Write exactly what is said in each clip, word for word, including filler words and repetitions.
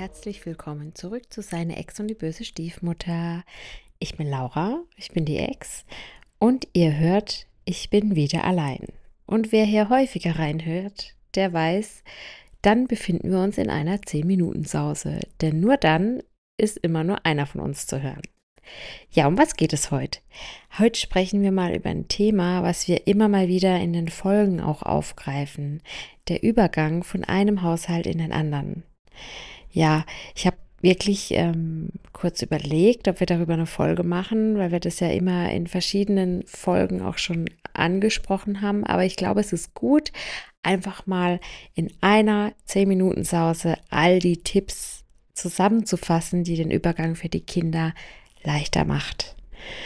herzlich willkommen zurück zu Seine Ex und die böse Stiefmutter. Ich bin Laura, ich bin die Ex und ihr hört, ich bin wieder allein. Und wer hier häufiger reinhört, der weiß, dann befinden wir uns in einer zehn-Minuten-Sause, denn nur dann ist immer nur einer von uns zu hören. Ja, um was geht es heute? Heute sprechen wir mal über ein Thema, was wir immer mal wieder in den Folgen auch aufgreifen, der Übergang von einem Haushalt in den anderen. Ja, ich habe wirklich ähm, kurz überlegt, ob wir darüber eine Folge machen, weil wir das ja immer in verschiedenen Folgen auch schon angesprochen haben. Aber ich glaube, es ist gut, einfach mal in einer zehn-Minuten-Sause all die Tipps zusammenzufassen, die den Übergang für die Kinder leichter macht.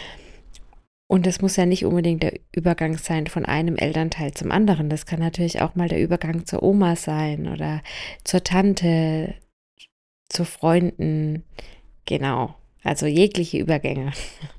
Und das muss ja nicht unbedingt der Übergang sein von einem Elternteil zum anderen. Das kann natürlich auch mal der Übergang zur Oma sein oder zur Tante, zu Freunden, genau, also jegliche Übergänge.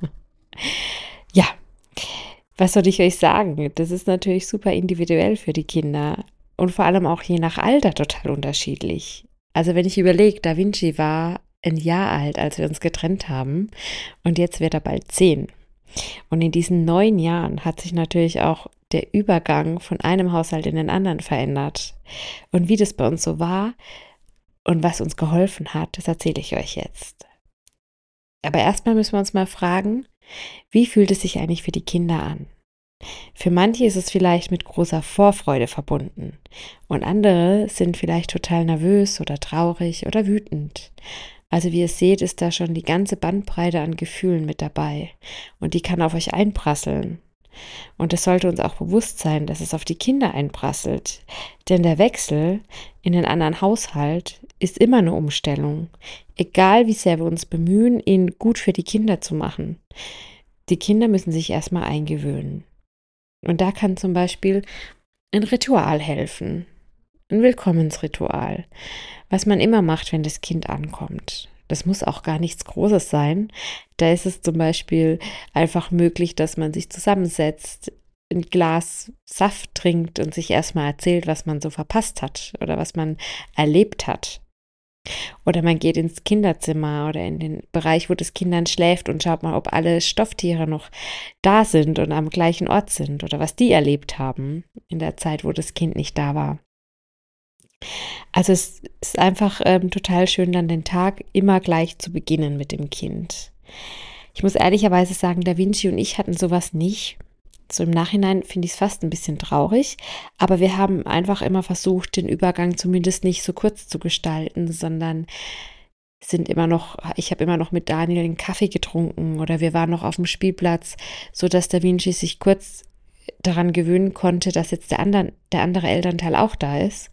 Ja, was soll ich euch sagen? Das ist natürlich super individuell für die Kinder und vor allem auch je nach Alter total unterschiedlich. Also wenn ich überlege, Da Vinci war ein Jahr alt, als wir uns getrennt haben und jetzt wird er bald zehn. Und in diesen neun Jahren hat sich natürlich auch der Übergang von einem Haushalt in den anderen verändert. Und wie das bei uns so war, und was uns geholfen hat, das erzähle ich euch jetzt. Aber erstmal müssen wir uns mal fragen, wie fühlt es sich eigentlich für die Kinder an? Für manche ist es vielleicht mit großer Vorfreude verbunden und andere sind vielleicht total nervös oder traurig oder wütend. Also wie ihr seht, ist da schon die ganze Bandbreite an Gefühlen mit dabei und die kann auf euch einprasseln. Und es sollte uns auch bewusst sein, dass es auf die Kinder einprasselt. Denn der Wechsel in den anderen Haushalt ist immer eine Umstellung. Egal wie sehr wir uns bemühen, ihn gut für die Kinder zu machen. Die Kinder müssen sich erstmal eingewöhnen. Und da kann zum Beispiel ein Ritual helfen. Ein Willkommensritual, was man immer macht, wenn das Kind ankommt. Das muss auch gar nichts Großes sein. Da ist es zum Beispiel einfach möglich, dass man sich zusammensetzt, ein Glas Saft trinkt und sich erstmal erzählt, was man so verpasst hat oder was man erlebt hat. Oder man geht ins Kinderzimmer oder in den Bereich, wo das Kind dann schläft und schaut mal, ob alle Stofftiere noch da sind und am gleichen Ort sind oder was die erlebt haben in der Zeit, wo das Kind nicht da war. Also es ist einfach ähm, total schön, dann den Tag immer gleich zu beginnen mit dem Kind. Ich muss ehrlicherweise sagen, Da Vinci und ich hatten sowas nicht. So im Nachhinein finde ich es fast ein bisschen traurig, aber wir haben einfach immer versucht, den Übergang zumindest nicht so kurz zu gestalten, sondern sind immer noch, ich habe immer noch mit Daniel einen Kaffee getrunken oder wir waren noch auf dem Spielplatz, sodass Da Vinci sich kurz daran gewöhnen konnte, dass jetzt der andere, der andere Elternteil auch da ist.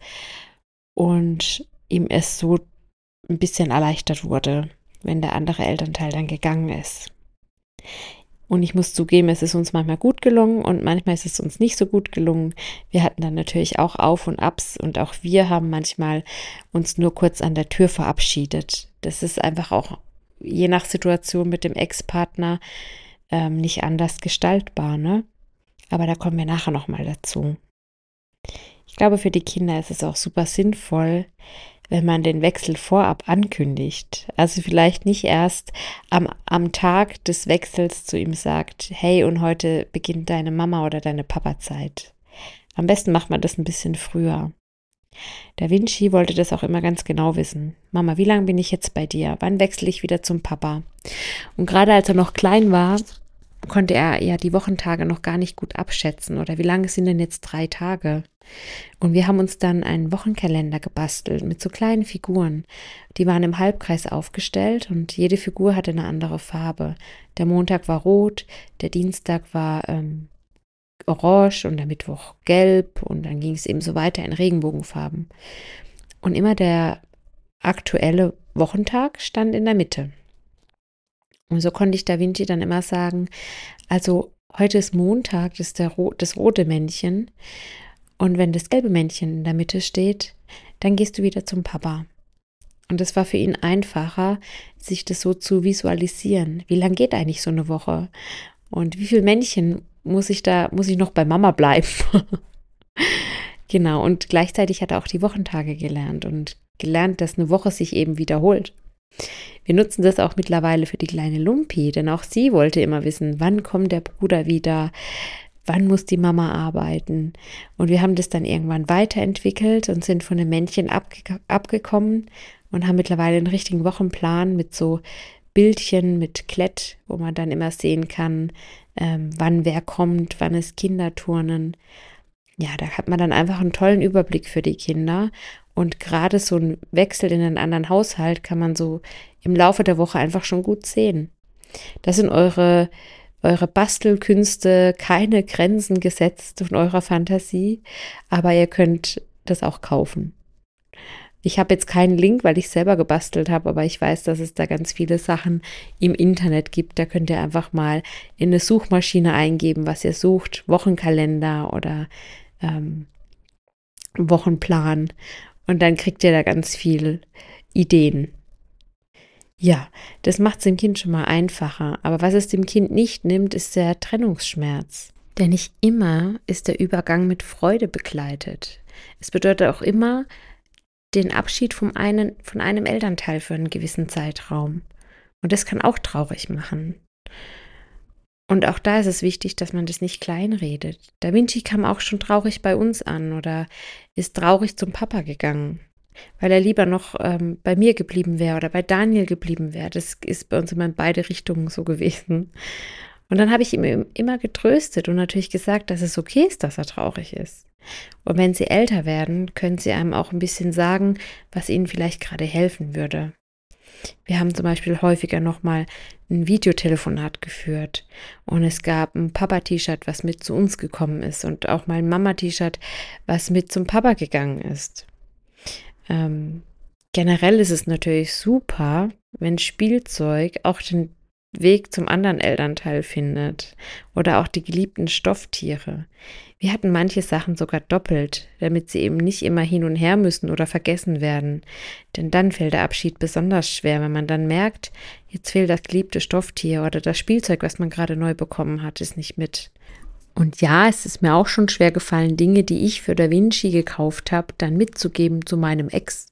Und ihm es so ein bisschen erleichtert wurde, wenn der andere Elternteil dann gegangen ist. Und ich muss zugeben, es ist uns manchmal gut gelungen und manchmal ist es uns nicht so gut gelungen. Wir hatten dann natürlich auch Auf und Abs und auch wir haben manchmal uns nur kurz an der Tür verabschiedet. Das ist einfach auch je nach Situation mit dem Ex-Partner ähm, nicht anders gestaltbar, ne? Aber da kommen wir nachher nochmal dazu. Ich glaube, für die Kinder ist es auch super sinnvoll, wenn man den Wechsel vorab ankündigt. Also vielleicht nicht erst am, am Tag des Wechsels zu ihm sagt, hey, und heute beginnt deine Mama oder deine Papa-Zeit. Am besten macht man das ein bisschen früher. Da Vinci wollte das auch immer ganz genau wissen. Mama, wie lange bin ich jetzt bei dir? Wann wechsle ich wieder zum Papa? Und gerade als er noch klein war, konnte er ja die Wochentage noch gar nicht gut abschätzen. Oder wie lange sind denn jetzt drei Tage? Und wir haben uns dann einen Wochenkalender gebastelt mit so kleinen Figuren. Die waren im Halbkreis aufgestellt und jede Figur hatte eine andere Farbe. Der Montag war rot, der Dienstag war ähm, orange und der Mittwoch gelb und dann ging es eben so weiter in Regenbogenfarben. Und immer der aktuelle Wochentag stand in der Mitte. Und so konnte ich Da Vinci dann immer sagen, also heute ist Montag, das ist der, das rote Männchen. Und wenn das gelbe Männchen in der Mitte steht, dann gehst du wieder zum Papa. Und es war für ihn einfacher, sich das so zu visualisieren. Wie lang geht eigentlich so eine Woche? Und wie viele Männchen muss ich da, muss ich noch bei Mama bleiben? Genau, und gleichzeitig hat er auch die Wochentage gelernt. Und gelernt, dass eine Woche sich eben wiederholt. Wir nutzen das auch mittlerweile für die kleine Lumpi, denn auch sie wollte immer wissen, wann kommt der Bruder wieder, wann muss die Mama arbeiten. Und wir haben das dann irgendwann weiterentwickelt und sind von dem Männchen abge- abgekommen und haben mittlerweile einen richtigen Wochenplan mit so Bildchen, mit Klett, wo man dann immer sehen kann, ähm, wann wer kommt, wann ist Kinderturnen. Ja, da hat man dann einfach einen tollen Überblick für die Kinder. Und gerade so ein Wechsel in einen anderen Haushalt kann man so im Laufe der Woche einfach schon gut sehen. Das sind eure, eure Bastelkünste, keine Grenzen gesetzt von eurer Fantasie, aber ihr könnt das auch kaufen. Ich habe jetzt keinen Link, weil ich selber gebastelt habe, aber ich weiß, dass es da ganz viele Sachen im Internet gibt. Da könnt ihr einfach mal in eine Suchmaschine eingeben, was ihr sucht, Wochenkalender oder ähm, Wochenplan. Und dann kriegt ihr da ganz viel Ideen. Ja, das macht es dem Kind schon mal einfacher. Aber was es dem Kind nicht nimmt, ist der Trennungsschmerz. Denn nicht immer ist der Übergang mit Freude begleitet. Es bedeutet auch immer den Abschied vom einen, von einem Elternteil für einen gewissen Zeitraum. Und das kann auch traurig machen. Und auch da ist es wichtig, dass man das nicht kleinredet. Da Vinci kam auch schon traurig bei uns an oder ist traurig zum Papa gegangen, weil er lieber noch ähm, bei mir geblieben wäre oder bei Daniel geblieben wäre. Das ist bei uns immer in beide Richtungen so gewesen. Und dann habe ich ihm immer getröstet und natürlich gesagt, dass es okay ist, dass er traurig ist. Und wenn sie älter werden, können sie einem auch ein bisschen sagen, was ihnen vielleicht gerade helfen würde. Wir haben zum Beispiel häufiger nochmal ein Videotelefonat geführt und es gab ein Papa-T-Shirt, was mit zu uns gekommen ist und auch mal ein Mama-T-Shirt, was mit zum Papa gegangen ist. Ähm, generell ist es natürlich super, wenn Spielzeug auch den Weg zum anderen Elternteil findet oder auch die geliebten Stofftiere. Wir hatten manche Sachen sogar doppelt, damit sie eben nicht immer hin und her müssen oder vergessen werden. Denn dann fällt der Abschied besonders schwer, wenn man dann merkt, jetzt fehlt das geliebte Stofftier oder das Spielzeug, was man gerade neu bekommen hat, ist nicht mit. Und ja, es ist mir auch schon schwer gefallen, Dinge, die ich für Da Vinci gekauft habe, dann mitzugeben zu meinem Ex.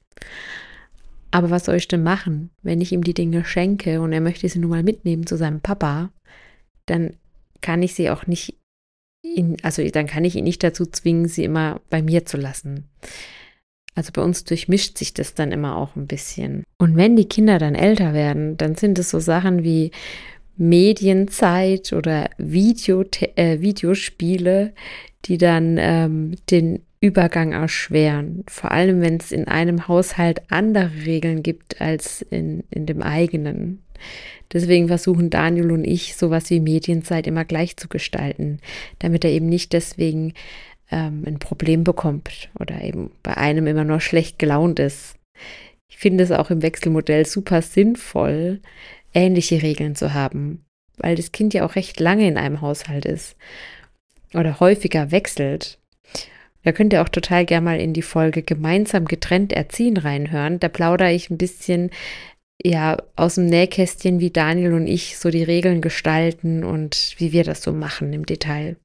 Aber was soll ich denn machen, wenn ich ihm die Dinge schenke und er möchte sie nun mal mitnehmen zu seinem Papa, dann kann ich sie auch nicht, in, also dann kann ich ihn nicht dazu zwingen, sie immer bei mir zu lassen. Also bei uns durchmischt sich das dann immer auch ein bisschen. Und wenn die Kinder dann älter werden, dann sind es so Sachen wie Medienzeit oder Video, äh, Videospiele, die dann ähm, den Übergang erschweren. Vor allem, wenn es in einem Haushalt andere Regeln gibt als in, in dem eigenen. Deswegen versuchen Daniel und ich, sowas wie Medienzeit immer gleich zu gestalten, damit er eben nicht deswegen ähm, ein Problem bekommt oder eben bei einem immer nur schlecht gelaunt ist. Ich finde es auch im Wechselmodell super sinnvoll, ähnliche Regeln zu haben, weil das Kind ja auch recht lange in einem Haushalt ist oder häufiger wechselt. Da könnt ihr auch total gerne mal in die Folge Gemeinsam getrennt erziehen reinhören. Da plaudere ich ein bisschen ja aus dem Nähkästchen, wie Daniel und ich so die Regeln gestalten und wie wir das so machen im Detail.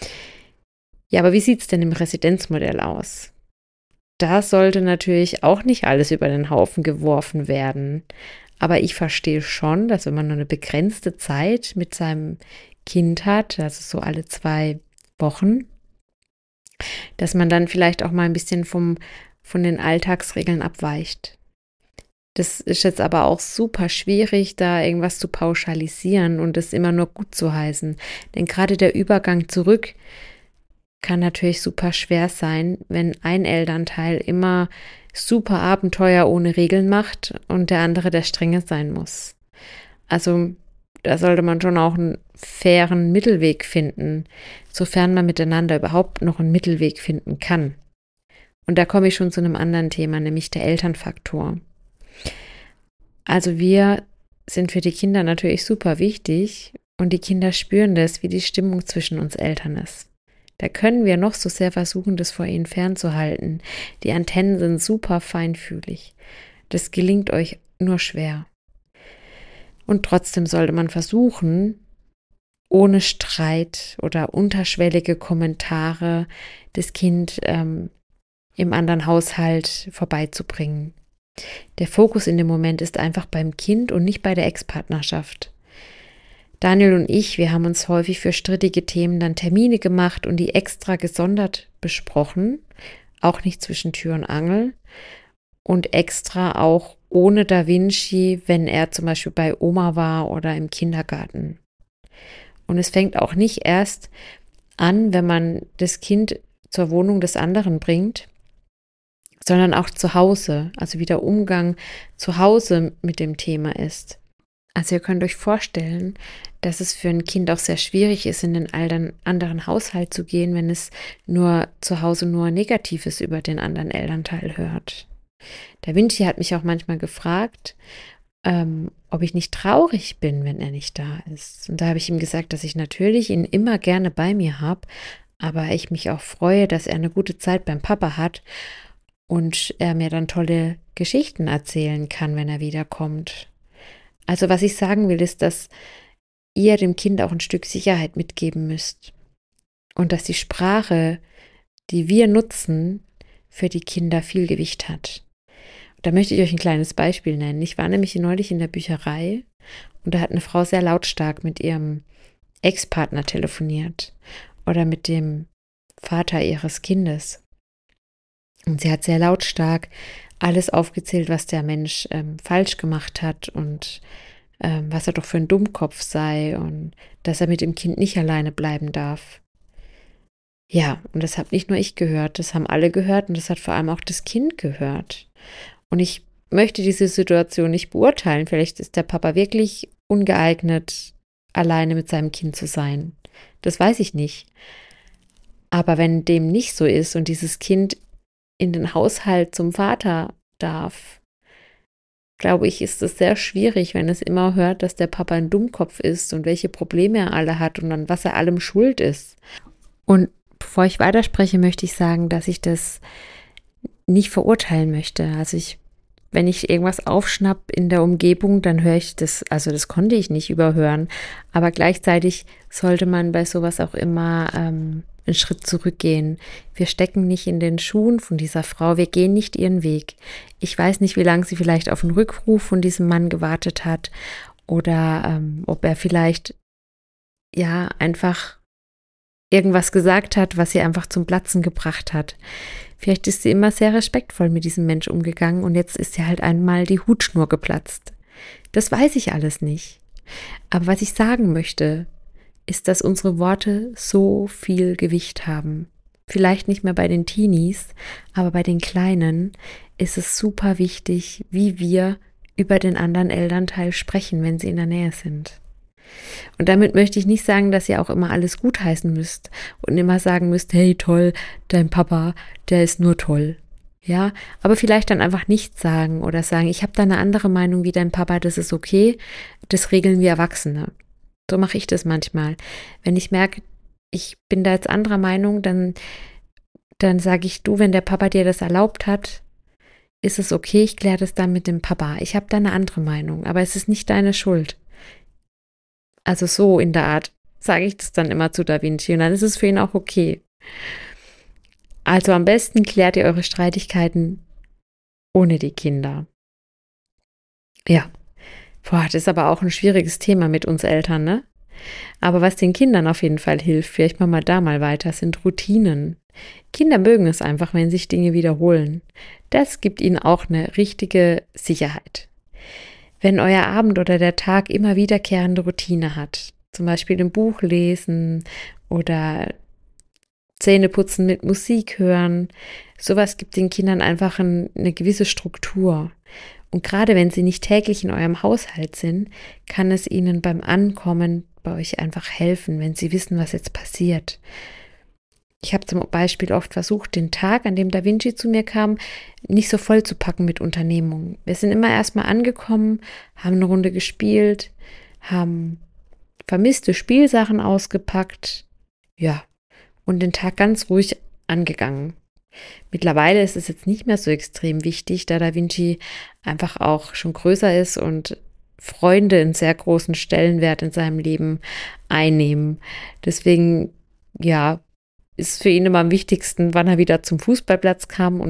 Ja, aber wie sieht es denn im Residenzmodell aus? Da sollte natürlich auch nicht alles über den Haufen geworfen werden. Aber ich verstehe schon, dass wenn man nur eine begrenzte Zeit mit seinem Kind hat, also so alle zwei Wochen, dass man dann vielleicht auch mal ein bisschen vom, von den Alltagsregeln abweicht. Das ist jetzt aber auch super schwierig, da irgendwas zu pauschalisieren und es immer nur gut zu heißen. Denn gerade der Übergang zurück kann natürlich super schwer sein, wenn ein Elternteil immer super Abenteuer ohne Regeln macht und der andere der Strenge sein muss. Also da sollte man schon auch einen fairen Mittelweg finden, sofern man miteinander überhaupt noch einen Mittelweg finden kann. Und da komme ich schon zu einem anderen Thema, nämlich der Elternfaktor. Also wir sind für die Kinder natürlich super wichtig und die Kinder spüren das, wie die Stimmung zwischen uns Eltern ist. Da können wir noch so sehr versuchen, das vor ihnen fernzuhalten. Die Antennen sind super feinfühlig. Das gelingt euch nur schwer. Und trotzdem sollte man versuchen, ohne Streit oder unterschwellige Kommentare das Kind ähm, im anderen Haushalt vorbeizubringen. Der Fokus in dem Moment ist einfach beim Kind und nicht bei der Ex-Partnerschaft. Daniel und ich, wir haben uns häufig für strittige Themen dann Termine gemacht und die extra gesondert besprochen, auch nicht zwischen Tür und Angel und extra auch ohne Da Vinci, wenn er zum Beispiel bei Oma war oder im Kindergarten. Und es fängt auch nicht erst an, wenn man das Kind zur Wohnung des anderen bringt, sondern auch zu Hause, also wie der Umgang zu Hause mit dem Thema ist. Also ihr könnt euch vorstellen, dass es für ein Kind auch sehr schwierig ist, in den anderen Haushalt zu gehen, wenn es nur zu Hause nur Negatives über den anderen Elternteil hört. Da Vinci hat mich auch manchmal gefragt, ähm, ob ich nicht traurig bin, wenn er nicht da ist. Und da habe ich ihm gesagt, dass ich natürlich ihn immer gerne bei mir habe, aber ich mich auch freue, dass er eine gute Zeit beim Papa hat und er mir dann tolle Geschichten erzählen kann, wenn er wiederkommt. Also was ich sagen will, ist, dass ihr dem Kind auch ein Stück Sicherheit mitgeben müsst und dass die Sprache, die wir nutzen, für die Kinder viel Gewicht hat. Da möchte ich euch ein kleines Beispiel nennen. Ich war nämlich neulich in der Bücherei und da hat eine Frau sehr lautstark mit ihrem Ex-Partner telefoniert oder mit dem Vater ihres Kindes. Und sie hat sehr lautstark alles aufgezählt, was der Mensch ähm, falsch gemacht hat und ähm, was er doch für ein Dummkopf sei und dass er mit dem Kind nicht alleine bleiben darf. Ja, und das habe nicht nur ich gehört, das haben alle gehört und das hat vor allem auch das Kind gehört. Und ich möchte diese Situation nicht beurteilen. Vielleicht ist der Papa wirklich ungeeignet, alleine mit seinem Kind zu sein. Das weiß ich nicht. Aber wenn dem nicht so ist und dieses Kind in den Haushalt zum Vater darf, glaube ich, ist es sehr schwierig, wenn es immer hört, dass der Papa ein Dummkopf ist und welche Probleme er alle hat und an was er allem schuld ist. Und bevor ich weiterspreche, möchte ich sagen, dass ich das nicht verurteilen möchte. Also ich, wenn ich irgendwas aufschnapp in der Umgebung, dann höre ich das, also das konnte ich nicht überhören. Aber gleichzeitig sollte man bei sowas auch immer ähm, einen Schritt zurückgehen. Wir stecken nicht in den Schuhen von dieser Frau, wir gehen nicht ihren Weg. Ich weiß nicht, wie lange sie vielleicht auf einen Rückruf von diesem Mann gewartet hat oder ähm, ob er vielleicht ja einfach irgendwas gesagt hat, was sie einfach zum Platzen gebracht hat. Vielleicht ist sie immer sehr respektvoll mit diesem Mensch umgegangen und jetzt ist sie halt einmal die Hutschnur geplatzt. Das weiß ich alles nicht. Aber was ich sagen möchte, ist, dass unsere Worte so viel Gewicht haben. Vielleicht nicht mehr bei den Teenies, aber bei den Kleinen ist es super wichtig, wie wir über den anderen Elternteil sprechen, wenn sie in der Nähe sind. Und damit möchte ich nicht sagen, dass ihr auch immer alles gutheißen müsst und immer sagen müsst, hey toll, dein Papa, der ist nur toll. Ja, aber vielleicht dann einfach nichts sagen oder sagen, ich habe da eine andere Meinung wie dein Papa, das ist okay, das regeln wir Erwachsene. So mache ich das manchmal. Wenn ich merke, ich bin da jetzt anderer Meinung, dann, dann sage ich, du, wenn der Papa dir das erlaubt hat, ist es okay, ich kläre das dann mit dem Papa. Ich habe da eine andere Meinung, aber es ist nicht deine Schuld. Also so in der Art sage ich das dann immer zu Da Vinci und dann ist es für ihn auch okay. Also am besten klärt ihr eure Streitigkeiten ohne die Kinder. Ja, boah, das ist aber auch ein schwieriges Thema mit uns Eltern, ne? Aber was den Kindern auf jeden Fall hilft, vielleicht machen wir da mal weiter, sind Routinen. Kinder mögen es einfach, wenn sich Dinge wiederholen. Das gibt ihnen auch eine richtige Sicherheit. Wenn euer Abend oder der Tag immer wiederkehrende Routine hat, zum Beispiel ein Buch lesen oder Zähneputzen mit Musik hören, sowas gibt den Kindern einfach ein, eine gewisse Struktur. Und gerade wenn sie nicht täglich in eurem Haushalt sind, kann es ihnen beim Ankommen bei euch einfach helfen, wenn sie wissen, was jetzt passiert. Ich habe zum Beispiel oft versucht, den Tag, an dem Da Vinci zu mir kam, nicht so voll zu packen mit Unternehmungen. Wir sind immer erstmal angekommen, haben eine Runde gespielt, haben vermisste Spielsachen ausgepackt, ja, und den Tag ganz ruhig angegangen. Mittlerweile ist es jetzt nicht mehr so extrem wichtig, da Da Vinci einfach auch schon größer ist und Freunde einen sehr großen Stellenwert in seinem Leben einnehmen. Deswegen, ja, ist für ihn immer am wichtigsten, wann er wieder zum Fußballplatz kam und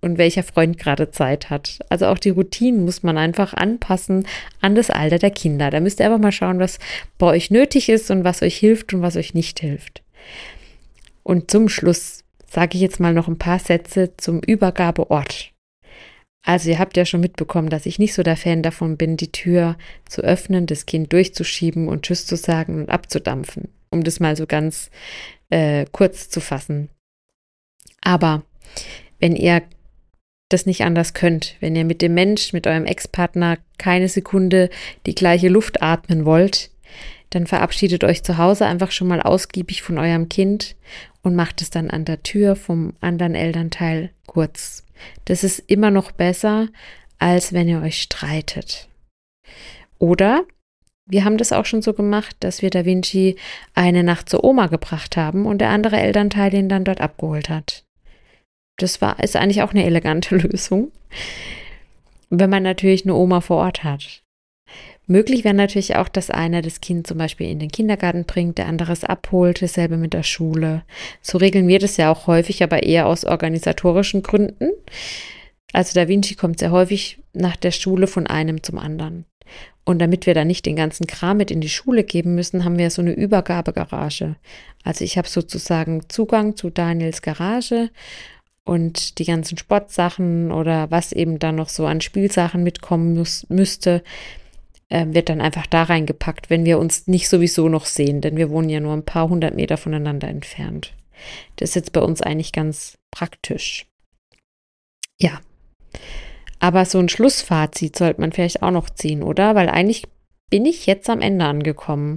und welcher Freund gerade Zeit hat. Also auch die Routinen muss man einfach anpassen an das Alter der Kinder. Da müsst ihr einfach mal schauen, was bei euch nötig ist und was euch hilft und was euch nicht hilft. Und zum Schluss sage ich jetzt mal noch ein paar Sätze zum Übergabeort. Also ihr habt ja schon mitbekommen, dass ich nicht so der Fan davon bin, die Tür zu öffnen, das Kind durchzuschieben und Tschüss zu sagen und abzudampfen, um das mal so ganz äh, kurz zu fassen. Aber wenn ihr das nicht anders könnt, wenn ihr mit dem Mensch, mit eurem Ex-Partner keine Sekunde die gleiche Luft atmen wollt, dann verabschiedet euch zu Hause einfach schon mal ausgiebig von eurem Kind und macht es dann an der Tür vom anderen Elternteil kurz. Das ist immer noch besser, als wenn ihr euch streitet. Oder wir haben das auch schon so gemacht, dass wir Da Vinci eine Nacht zur Oma gebracht haben und der andere Elternteil ihn dann dort abgeholt hat. Das war, ist eigentlich auch eine elegante Lösung, wenn man natürlich eine Oma vor Ort hat. Möglich wäre natürlich auch, dass einer das Kind zum Beispiel in den Kindergarten bringt, der andere es abholt, dasselbe mit der Schule. So regeln wir das ja auch häufig, aber eher aus organisatorischen Gründen. Also Da Vinci kommt sehr häufig nach der Schule von einem zum anderen. Und damit wir da nicht den ganzen Kram mit in die Schule geben müssen, haben wir so eine Übergabegarage. Also ich habe sozusagen Zugang zu Daniels Garage und die ganzen Sportsachen oder was eben dann noch so an Spielsachen mitkommen muss, müsste, äh, wird dann einfach da reingepackt, wenn wir uns nicht sowieso noch sehen, denn wir wohnen ja nur ein paar hundert Meter voneinander entfernt. Das ist jetzt bei uns eigentlich ganz praktisch. Ja, aber so ein Schlussfazit sollte man vielleicht auch noch ziehen, oder? Weil eigentlich bin ich jetzt am Ende angekommen.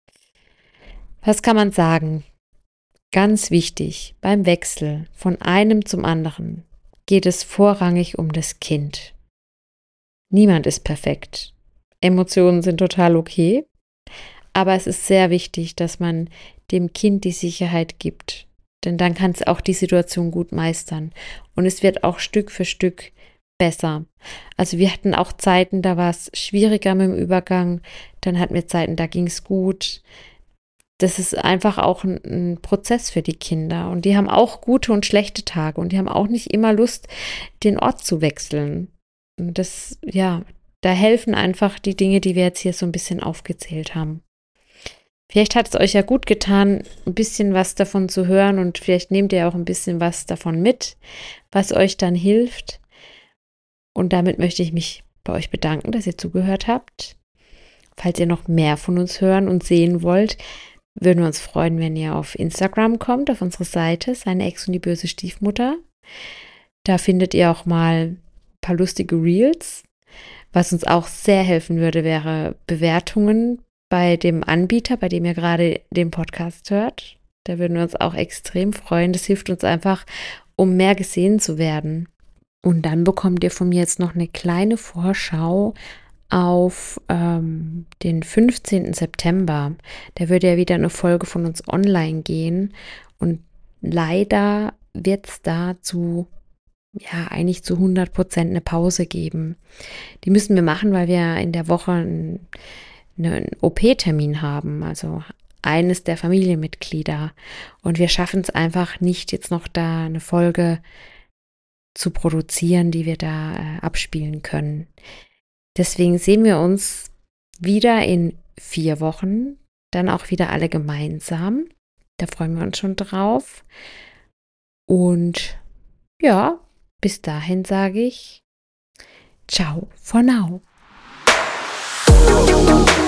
Was kann man sagen? Ganz wichtig, beim Wechsel von einem zum anderen geht es vorrangig um das Kind. Niemand ist perfekt. Emotionen sind total okay, aber es ist sehr wichtig, dass man dem Kind die Sicherheit gibt, denn dann kann es auch die Situation gut meistern und es wird auch Stück für Stück besser. Also wir hatten auch Zeiten, da war es schwieriger mit dem Übergang, dann hatten wir Zeiten, da ging es gut. Das ist einfach auch ein, ein Prozess für die Kinder und die haben auch gute und schlechte Tage und die haben auch nicht immer Lust, den Ort zu wechseln. Und das, ja, da helfen einfach die Dinge, die wir jetzt hier so ein bisschen aufgezählt haben. Vielleicht hat es euch ja gut getan, ein bisschen was davon zu hören und vielleicht nehmt ihr auch ein bisschen was davon mit, was euch dann hilft. Und damit möchte ich mich bei euch bedanken, dass ihr zugehört habt. Falls ihr noch mehr von uns hören und sehen wollt, würden wir uns freuen, wenn ihr auf Instagram kommt, auf unsere Seite, seine Ex und die böse Stiefmutter. Da findet ihr auch mal ein paar lustige Reels. Was uns auch sehr helfen würde, wäre Bewertungen bei dem Anbieter, bei dem ihr gerade den Podcast hört. Da würden wir uns auch extrem freuen. Das hilft uns einfach, um mehr gesehen zu werden. Und dann bekommt ihr von mir jetzt noch eine kleine Vorschau auf ähm, den fünfzehnten September. Da würde ja wieder eine Folge von uns online gehen. Und leider wird es dazu ja eigentlich zu hundert Prozent eine Pause geben. Die müssen wir machen, weil wir in der Woche einen, einen O P-Termin haben, also eines der Familienmitglieder. Und wir schaffen es einfach nicht, jetzt noch da eine Folge zu produzieren, die wir da äh, abspielen können. Deswegen sehen wir uns wieder in vier Wochen, dann auch wieder alle gemeinsam. Da freuen wir uns schon drauf. Und ja, bis dahin sage ich Ciao for now.